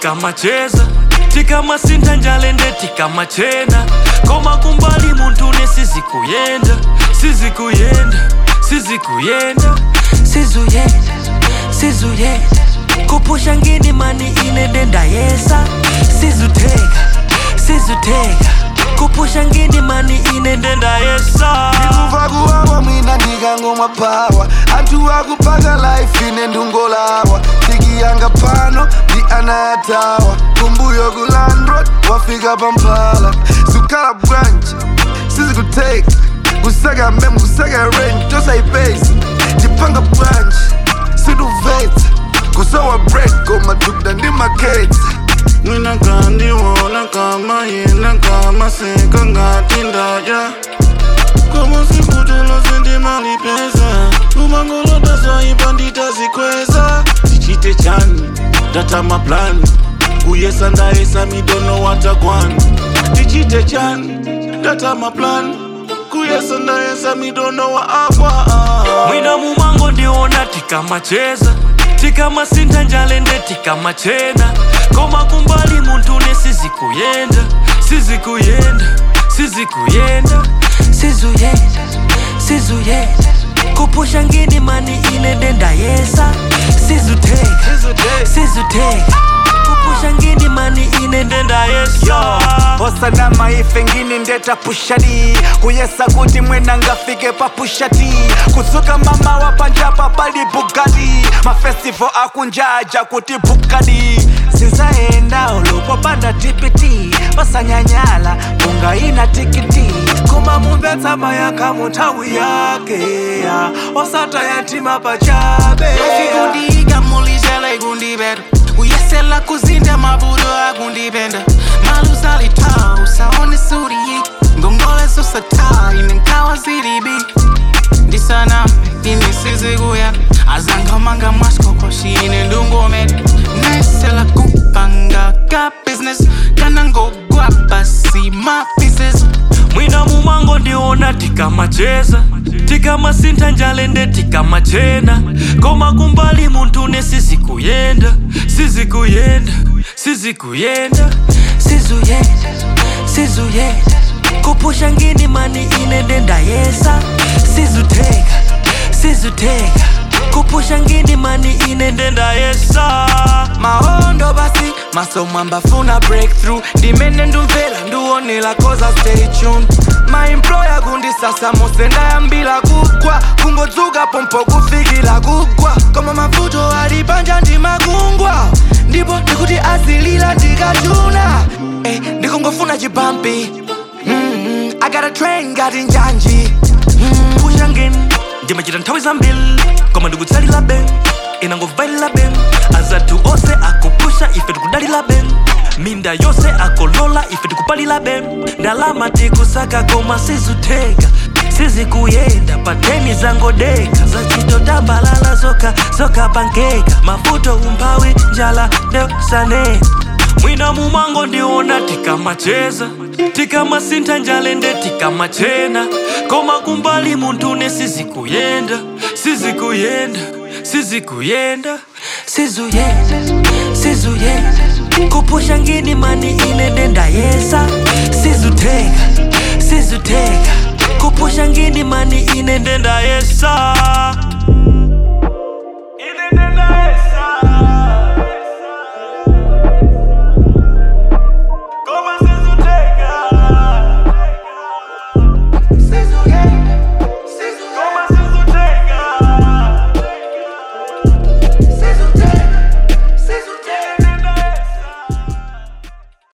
tikamacheza tikamasinta njalende tikamachena koma kumbali muntu ne sizikuyenda sizuyenda kupusha ngini mani ine denda yesa sizuteka kupusha ngini mani ine denda yesa ndikuva kuwawa mwina ndikangomwa pawa anthu akupaka life ine ndungolawa tikiyanga pano ndi ana atawa kumbuyo ku landrod wafika pampala sukhala bwanji sizikuteka kusaka mem kusaka rent tosayipesa ndipanga bwanji siduvetsa kusowa bread komadukda ndi maketsa Mwina kandiwona kama yena kama seka ngati ndaya Kama sikutolo sendi mali pesa Umangolota zoipa nditazikweza Tichite chani, data maplani Kuyesa ndaesa midono watagwani Tichite chani, data maplani Kuyesa ndaesa midono wa agwa Mwina mumango ndiona tikamacheza tikamasinta njalende tikamachena koma kumbali muntu ne sizuyenda kupusha ngini mani ine denda yesa sizuteka kupusha ngini mani ine denda yesa osanama ife ngini ndeta pushadi kuyesa kuti mwena ngafike pa pushati kusuka mama wa panjapa pali bugadi mafestival akunjaja kuti bukadi sinzaenda olupopanda tipiti pasanyanyala bunga ina tikiti kuma mumvetsa mayaka mutawi yake osata yatima pachabe Fikundiga mulizela igundibera Uyesela kuzinda mabudo agundibenda Malusali tau saone suri Ngongole susata inenkawa ziribi Disana ini siziguya Azanga manga masko koshi inendungomed Nesela kupanga ka business Kanango guapa si my pieces Mwina mumango ndiona tikamacheza tikamasinta njalende tikamachena koma kumbali muntu ne sizikuyenda sizuyenda kupusha ngini mani ine denda yesa sizuteka kupusha ngini mani ine denda yesa mahondo basi masomwamba funa breakthrough ndimene ndumvera nduonela koza stay tuned my employer gundi sasa musenda yambila kugwa kungodzuka pompo kufikila kugwa koma mavuto alipanja ndimagungwa ndipo ndikuti azilila ndikachuna ndikungofuna chibampi I got a train ngati njanji pusha ngini ndimachita nthawi zambili koma ndikutsalila ben inangovailila ben azatu ose akupusha ife tikudalila ben minda yose akolola ife tikupalila ben ndalama tikusaka koma sizuteka sizikuyenda pateni zangodeka zachitotambalala zoka pankeka mavuto umphawi njala ndesanena mwina mumango ndiona tikamacheza tikamasinta njalende tikamachena koma kumbali muntu ne sizikuyenda sizuyenda kupusha ngini mani ine denda